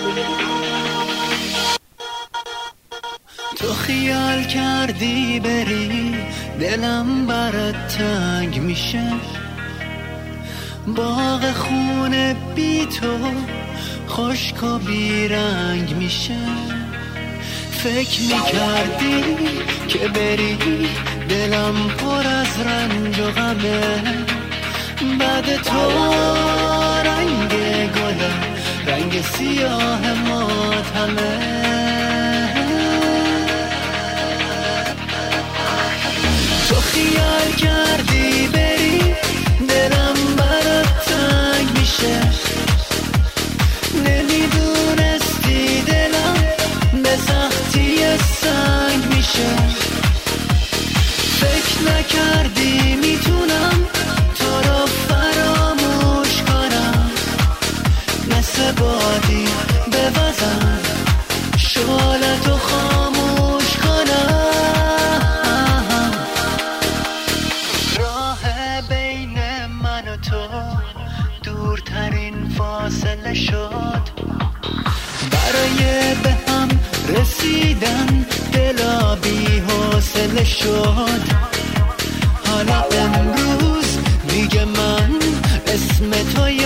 تو خیال کردی بری دلم برات تنگ میشه، باغ خونه بی تو خشک و بیرنگ میشه. فکر میکردی که بری دلم پر از رنج و غمه، بعد تو رنگ گلم رنگ سیاه ماتمه. تو خیال کردی بری دلم برات تنگ میشه، نمیدونستی دلم به سختی سنگ میشه. فکر نکردی میتونم تو رو فراموش کنم، مثل بادی بوزم شعلتو خاموش کنم. راه بین من و تو دورترین فاصله شد، برای به هم رسیدن دلا بی حوصله شد. حالا امروز دیگه من اسم تو